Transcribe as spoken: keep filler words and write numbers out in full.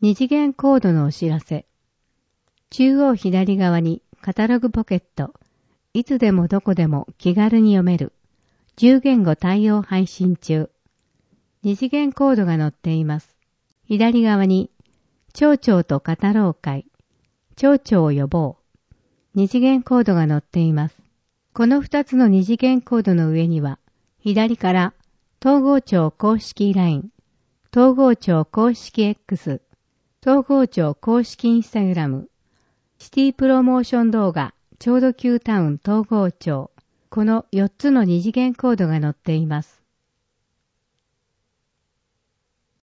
二次元コードのお知らせ。中央左側にカタログポケット。いつでもどこでも気軽に読める。じゅう言語対応配信中。二次元コードが載っています。左側に、町長と語ろう会。町長を呼ぼう。二次元コードが載っています。この二つの二次元コードの上には、左から、東郷町公式 ライン、東郷町公式 X、東郷町公式インスタグラム、シティプロモーション動画、ちょうど Q タウン東郷町、このよっつの二次元コードが載っています。